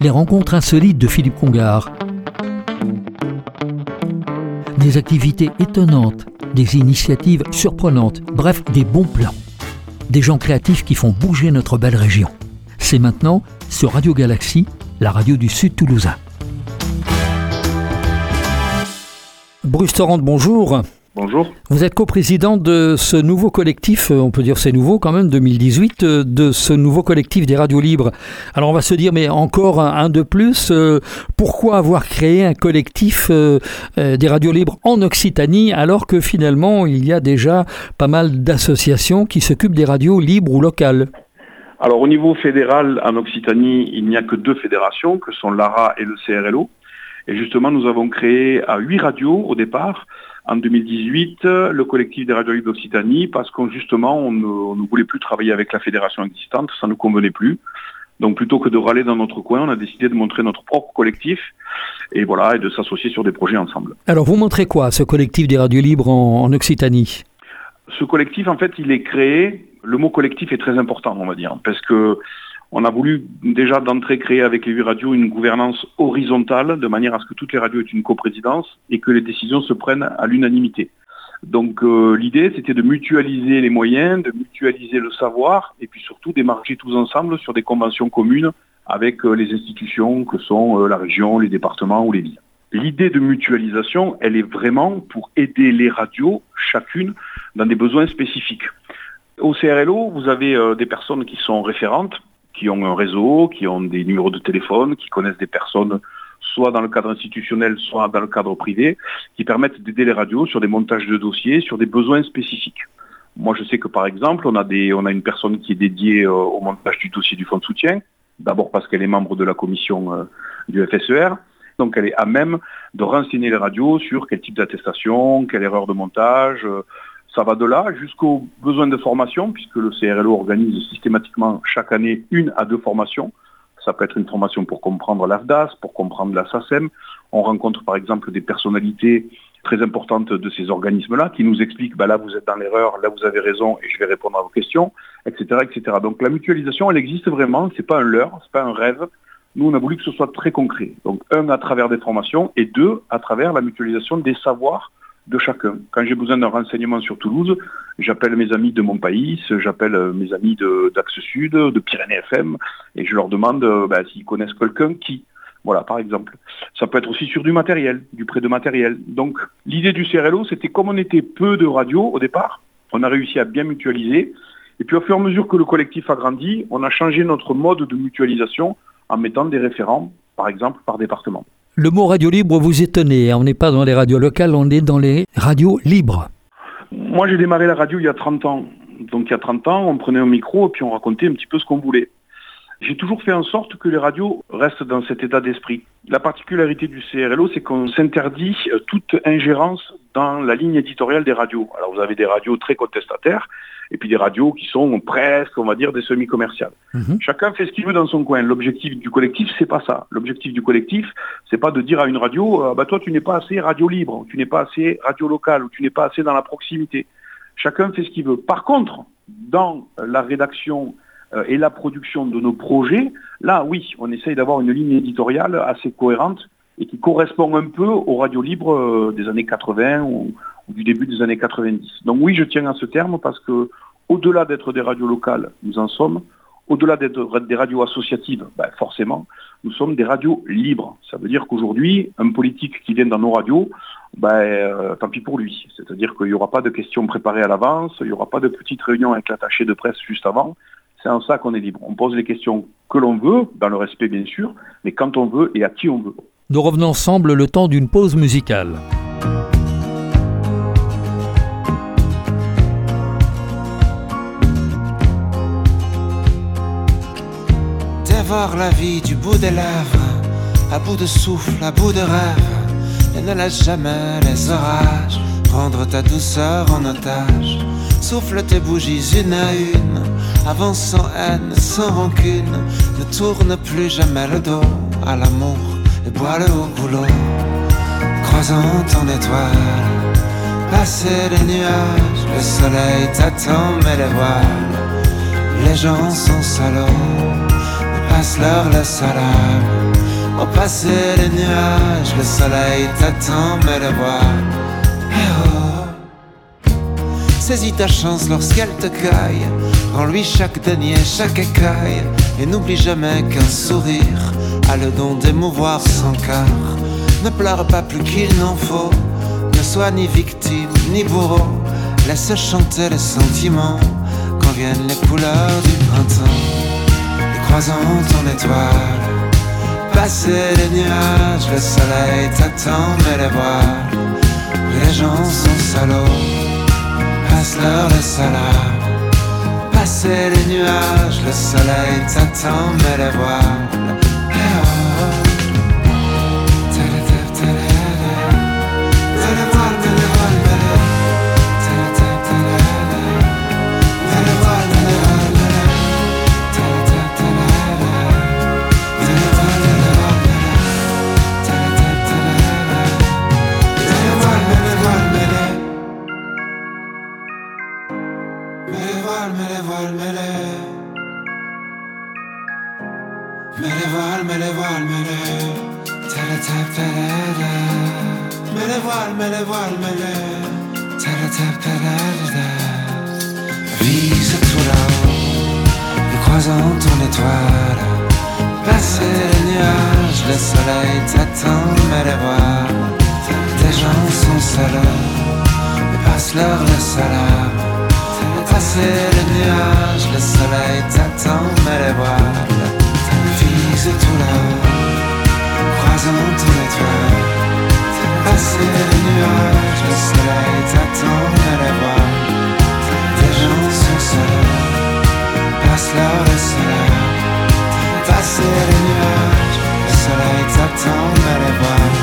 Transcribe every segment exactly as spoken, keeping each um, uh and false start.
les rencontres insolites de Philippe Congar. Des activités étonnantes, des initiatives surprenantes, bref, des bons plans. Des gens créatifs qui font bouger notre belle région. C'est maintenant sur Radio Galaxie, la radio du Sud toulousain. Bruce Torrent, bonjour. Bonjour. Vous êtes coprésident de ce nouveau collectif, on peut dire c'est nouveau quand même, deux mille dix-huit, de ce nouveau collectif des radios libres. Alors on va se dire, mais encore un, un de plus, euh, pourquoi avoir créé un collectif euh, euh, des radios libres en Occitanie alors que finalement il y a déjà pas mal d'associations qui s'occupent des radios libres ou locales? Alors au niveau fédéral, en Occitanie, il n'y a que deux fédérations, que sont l'A R A et le C R L O. Et justement, nous avons créé à huit radios au départ, en deux mille dix-huit, le collectif des radios libres d'Occitanie, parce qu'on justement, on ne, on ne voulait plus travailler avec la fédération existante, ça ne nous convenait plus. Donc plutôt que de râler dans notre coin, on a décidé de montrer notre propre collectif et voilà, et de s'associer sur des projets ensemble. Alors vous montrez quoi, ce collectif des radios libres en, en Occitanie? Ce collectif, en fait, il est créé, le mot collectif est très important, on va dire, parce que on a voulu déjà d'entrée créer avec les huit radios une gouvernance horizontale, de manière à ce que toutes les radios aient une coprésidence et que les décisions se prennent à l'unanimité. Donc euh, l'idée, c'était de mutualiser les moyens, de mutualiser le savoir et puis surtout d'émarger tous ensemble sur des conventions communes avec euh, les institutions que sont euh, la région, les départements ou les villes. L'idée de mutualisation, elle est vraiment pour aider les radios, chacune, dans des besoins spécifiques. Au C R L O, vous avez euh, des personnes qui sont référentes, qui ont un réseau, qui ont des numéros de téléphone, qui connaissent des personnes, soit dans le cadre institutionnel, soit dans le cadre privé, qui permettent d'aider les radios sur des montages de dossiers, sur des besoins spécifiques. Moi, je sais que par exemple, on a, des, on a une personne qui est dédiée euh, au montage du dossier du fonds de soutien, d'abord parce qu'elle est membre de la commission euh, du F S E R, donc elle est à même de renseigner les radios sur quel type d'attestation, quelle erreur de montage. euh, Ça va de là jusqu'aux besoins de formation, puisque le C R L O organise systématiquement chaque année une à deux formations. Ça peut être une formation pour comprendre l'A F D A S, pour comprendre la S A C E M. On rencontre par exemple des personnalités très importantes de ces organismes-là qui nous expliquent bah là vous êtes dans l'erreur, là vous avez raison et je vais répondre à vos questions, et cetera, et cetera. Donc la mutualisation, elle existe vraiment, c'est pas un leurre, c'est pas un rêve. Nous, on a voulu que ce soit très concret. Donc un, à travers des formations et deux, à travers la mutualisation des savoirs de chacun. Quand j'ai besoin d'un renseignement sur Toulouse, j'appelle mes amis de Montpaïs, j'appelle mes amis de, d'Axe Sud, de Pyrénées F M, et je leur demande bah, s'ils connaissent quelqu'un qui. Voilà, par exemple. Ça peut être aussi sur du matériel, du prêt de matériel. Donc, l'idée du C R L O, c'était comme on était peu de radios au départ, on a réussi à bien mutualiser, et puis au fur et à mesure que le collectif a grandi, on a changé notre mode de mutualisation en mettant des référents, par exemple, par département. Le mot radio libre vous étonnez, on n'est pas dans les radios locales, on est dans les radios libres. Moi j'ai démarré la radio il y a trente ans. Donc il y a trente ans, on prenait un micro et puis on racontait un petit peu ce qu'on voulait. J'ai toujours fait en sorte que les radios restent dans cet état d'esprit. La particularité du C R L O, c'est qu'on s'interdit toute ingérence dans la ligne éditoriale des radios. Alors vous avez des radios très contestataires et puis des radios qui sont presque, on va dire, des semi-commerciales. Mmh. Chacun fait ce qu'il veut dans son coin. L'objectif du collectif, c'est pas ça. L'objectif du collectif, c'est pas de dire à une radio, euh, bah toi tu n'es pas assez radio libre, tu n'es pas assez radio locale, ou tu n'es pas assez dans la proximité. Chacun fait ce qu'il veut. Par contre, dans la rédaction euh, et la production de nos projets, là oui, on essaye d'avoir une ligne éditoriale assez cohérente et qui correspond un peu aux radios libres euh, des années quatre-vingts ou, ou du début des années quatre-vingt-dix. Donc oui, je tiens à ce terme parce que au-delà d'être des radios locales, nous en sommes. Au-delà d'être des radios associatives, ben forcément, nous sommes des radios libres. Ça veut dire qu'aujourd'hui, un politique qui vient dans nos radios, ben, euh, tant pis pour lui. C'est-à-dire qu'il n'y aura pas de questions préparées à l'avance, il n'y aura pas de petites réunions avec l'attaché de presse juste avant. C'est en ça qu'on est libre. On pose les questions que l'on veut, dans le respect bien sûr, mais quand on veut et à qui on veut. Nous revenons ensemble le temps d'une pause musicale. Dévore la vie du bout des lèvres, à bout de souffle, à bout de rêve, et ne laisse jamais les orages prendre ta douceur en otage. Souffle tes bougies une à une, avance sans haine, sans rancune. Ne tourne plus jamais le dos à l'amour et bois-le au boulot. Croisant ton étoile, passer les nuages, le soleil t'attend mais les voiles. Les gens sont salauds, passe leur le salam. Au passé les nuages, le soleil t'attend, mais le voile. Eh oh. Saisis ta chance lorsqu'elle te caille. Rends-lui chaque denier, chaque écaille. Et n'oublie jamais qu'un sourire a le don d'émouvoir son cœur. Ne pleure pas plus qu'il n'en faut. Ne sois ni victime ni bourreau. Laisse chanter les sentiments quand viennent les couleurs du printemps. Et croisant ton étoile, passer les nuages, le soleil t'attend, mais les voiles. Les gens sont salauds, passe-leur le salam. Passer les nuages, le soleil t'attend, mais les voiles. Eh oh. Vise tout là-haut, et croisant ton étoile. Passer les nuages, le soleil t'attend, mais les voiles. Des gens sont salauds, mais passe-leur le salam. Passer les nuages, le soleil t'attend, mais les voiles. Vise tout là-haut, croisant ton étoile. Passer les nuages, le soleil t'attend, mais les voiles. Des gens sont seuls, passe-leur le salam. Passer les nuages, le soleil t'attend, mais les voiles.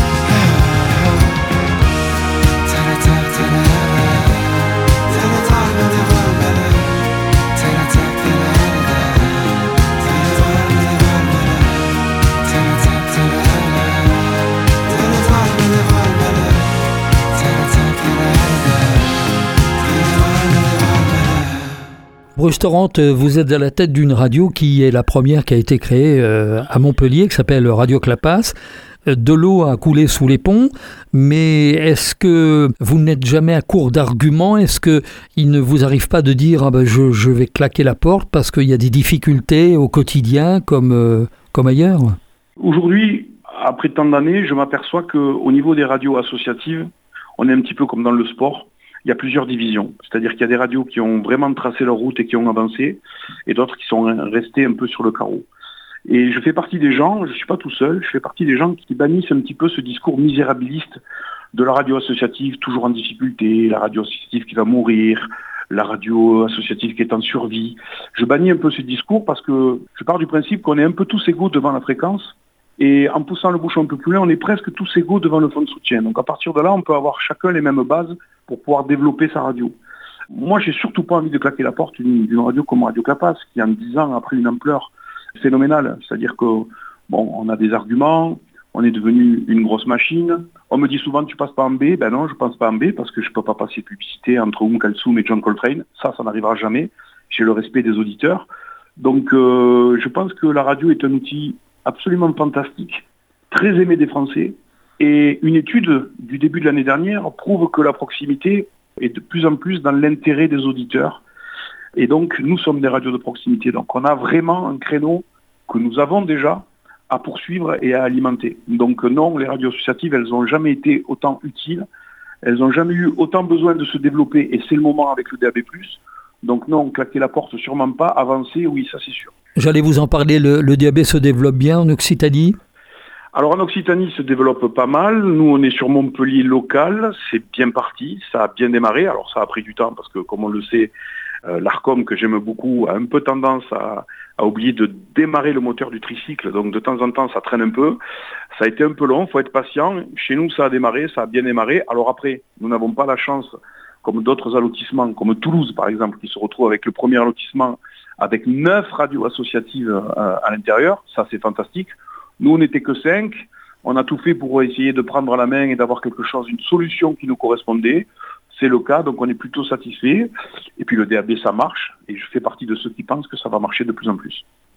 Bruce Torrent, vous êtes à la tête d'une radio qui est la première qui a été créée à Montpellier, qui s'appelle Radio Clapas. De l'eau a coulé sous les ponts, mais est-ce que vous n'êtes jamais à court d'arguments? Est-ce qu'il ne vous arrive pas de dire ah ben je, je vais claquer la porte parce qu'il y a des difficultés au quotidien comme, euh, comme ailleurs? Aujourd'hui, après tant d'années, je m'aperçois qu'au niveau des radios associatives, on est un petit peu comme dans le sport. Il y a plusieurs divisions. C'est-à-dire qu'il y a des radios qui ont vraiment tracé leur route et qui ont avancé, et d'autres qui sont restés un peu sur le carreau. Et je fais partie des gens, je ne suis pas tout seul, je fais partie des gens qui bannissent un petit peu ce discours misérabiliste de la radio associative toujours en difficulté, la radio associative qui va mourir, la radio associative qui est en survie. Je bannis un peu ce discours parce que je pars du principe qu'on est un peu tous égaux devant la fréquence, et en poussant le bouchon un peu plus loin, on est presque tous égaux devant le fonds de soutien. Donc à partir de là, on peut avoir chacun les mêmes bases pour pouvoir développer sa radio. Moi, j'ai surtout pas envie de claquer la porte d'une, d'une radio comme Radio Clapas, qui en dix ans a pris une ampleur phénoménale. C'est-à-dire que, bon, on a des arguments, on est devenu une grosse machine. On me dit souvent, tu passes pas en B. Ben non, je passe pas en B parce que je peux pas passer publicité entre Oum Kalsoum et John Coltrane. Ça, ça n'arrivera jamais. J'ai le respect des auditeurs. Donc, euh, je pense que la radio est un outil absolument fantastique, très aimé des Français. Et une étude du début de l'année dernière prouve que la proximité est de plus en plus dans l'intérêt des auditeurs. Et donc, nous sommes des radios de proximité. Donc, on a vraiment un créneau que nous avons déjà à poursuivre et à alimenter. Donc, non, les radios associatives, elles n'ont jamais été autant utiles. Elles n'ont jamais eu autant besoin de se développer. Et c'est le moment avec le D A B plus. Donc, non, claquer la porte, sûrement pas. Avancer, oui, ça c'est sûr. J'allais vous en parler. Le, le D A B se développe bien en Occitanie ? Alors en Occitanie, il se développe pas mal. Nous, on est sur Montpellier local. C'est bien parti. Ça a bien démarré. Alors ça a pris du temps parce que, comme on le sait, euh, l'Arcom, que j'aime beaucoup, a un peu tendance à, à oublier de démarrer le moteur du tricycle. Donc de temps en temps, ça traîne un peu. Ça a été un peu long. Il faut être patient. Chez nous, ça a démarré. Ça a bien démarré. Alors après, nous n'avons pas la chance, comme d'autres allotissements, comme Toulouse par exemple, qui se retrouve avec le premier allotissement avec neuf radios associatives euh, à l'intérieur. Ça, c'est fantastique. Nous, on n'était que cinq. On a tout fait pour essayer de prendre la main et d'avoir quelque chose, une solution qui nous correspondait. C'est le cas, donc on est plutôt satisfait. Et puis le D A B, ça marche. Et je fais partie de ceux qui pensent que ça va marcher de plus en plus.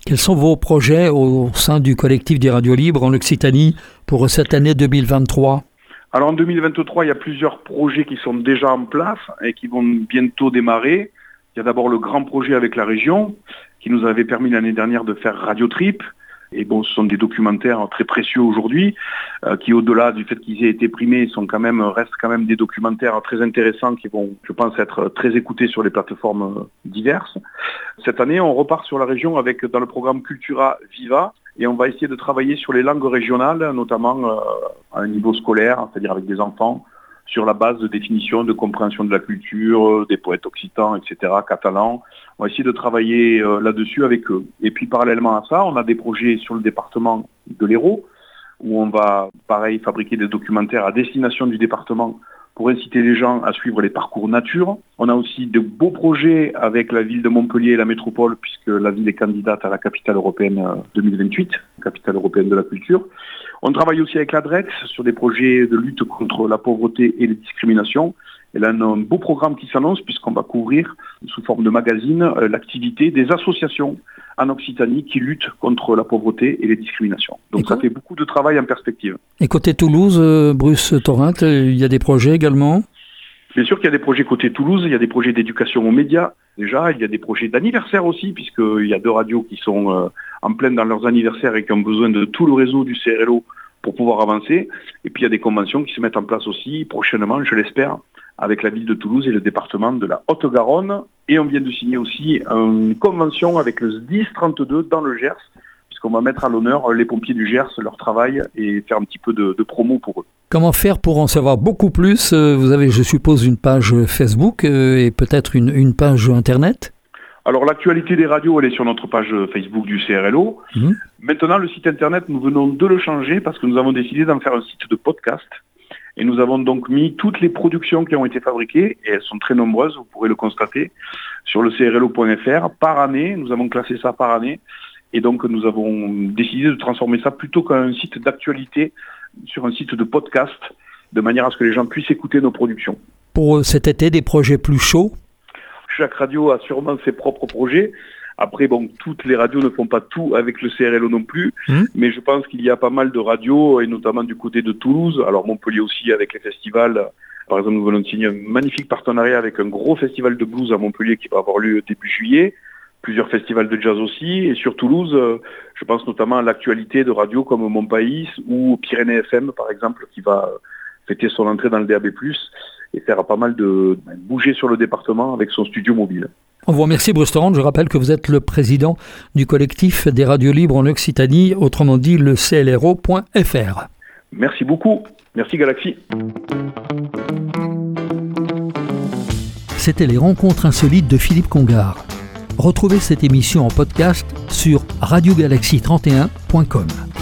Quels sont vos projets au sein du collectif des radios libres en Occitanie pour cette année deux mille vingt-trois ? Alors en deux mille vingt-trois, il y a plusieurs projets qui sont déjà en place et qui vont bientôt démarrer. Il y a d'abord le grand projet avec la région qui nous avait permis l'année dernière de faire Radio Trip. Et bon, ce sont des documentaires très précieux aujourd'hui, euh, qui au-delà du fait qu'ils aient été primés, sont quand même, restent quand même des documentaires très intéressants qui vont, je pense, être très écoutés sur les plateformes diverses. Cette année, on repart sur la région avec, dans le programme Cultura Viva, et on va essayer de travailler sur les langues régionales, notamment euh, à un niveau scolaire, c'est-à-dire avec des enfants, sur la base de définition, de compréhension de la culture, des poètes occitans, et cetera, catalans. On va essayer de travailler euh, là-dessus avec eux. Et puis parallèlement à ça, on a des projets sur le département de l'Hérault, où on va, pareil, fabriquer des documentaires à destination du département pour inciter les gens à suivre les parcours nature. On a aussi de beaux projets avec la ville de Montpellier et la métropole, puisque la ville est candidate à la capitale européenne deux mille vingt-huit, capitale européenne de la culture. On travaille aussi avec la D R E C sur des projets de lutte contre la pauvreté et les discriminations. Et là, on a un beau programme qui s'annonce puisqu'on va couvrir, sous forme de magazine, l'activité des associations en Occitanie qui luttent contre la pauvreté et les discriminations. Donc et ça fait beaucoup de travail en perspective. Et côté Toulouse, euh, Bruce Torrent, il y a des projets également ? Bien sûr qu'il y a des projets côté Toulouse, il y a des projets d'éducation aux médias déjà, il y a des projets d'anniversaire aussi, puisqu'il y a deux radios qui sont euh, en pleine dans leurs anniversaires et qui ont besoin de tout le réseau du C R L O pour pouvoir avancer. Et puis il y a des conventions qui se mettent en place aussi prochainement, je l'espère, avec la ville de Toulouse et le département de la Haute-Garonne. Et on vient de signer aussi une convention avec le S D I S trente-deux dans le Gers, puisqu'on va mettre à l'honneur les pompiers du Gers, leur travail, et faire un petit peu de, de promo pour eux. Comment faire pour en savoir beaucoup plus ? Vous avez, je suppose, une page Facebook et peut-être une, une page Internet ? Alors l'actualité des radios, elle est sur notre page Facebook du C R L O. Mmh. Maintenant, le site Internet, nous venons de le changer parce que nous avons décidé d'en faire un site de podcast. Et nous avons donc mis toutes les productions qui ont été fabriquées, et elles sont très nombreuses, vous pourrez le constater, sur le C R L O point F R par année. Nous avons classé ça par année. Et donc nous avons décidé de transformer ça plutôt qu'un site d'actualité sur un site de podcast, de manière à ce que les gens puissent écouter nos productions. Pour cet été, des projets plus chauds ? Chaque radio a sûrement ses propres projets. Après, bon, toutes les radios ne font pas tout avec le C R L O non plus, mmh. mais je pense qu'il y a pas mal de radios, et notamment du côté de Toulouse, alors Montpellier aussi avec les festivals. Par exemple, nous venons de signer un magnifique partenariat avec un gros festival de blues à Montpellier qui va avoir lieu début juillet, plusieurs festivals de jazz aussi, et sur Toulouse, je pense notamment à l'actualité de radios comme Mon Pays ou Pyrénées F M par exemple, qui va fêter son entrée dans le D A B plus, et faire pas mal de bouger sur le département avec son studio mobile. On vous remercie, Bruce Torrent. Je rappelle que vous êtes le président du collectif des radios libres en Occitanie, autrement dit le C L R O point F R. Merci beaucoup. Merci Galaxy. C'était les rencontres insolites de Philippe Congar. Retrouvez cette émission en podcast sur radio galaxy trente et un point com.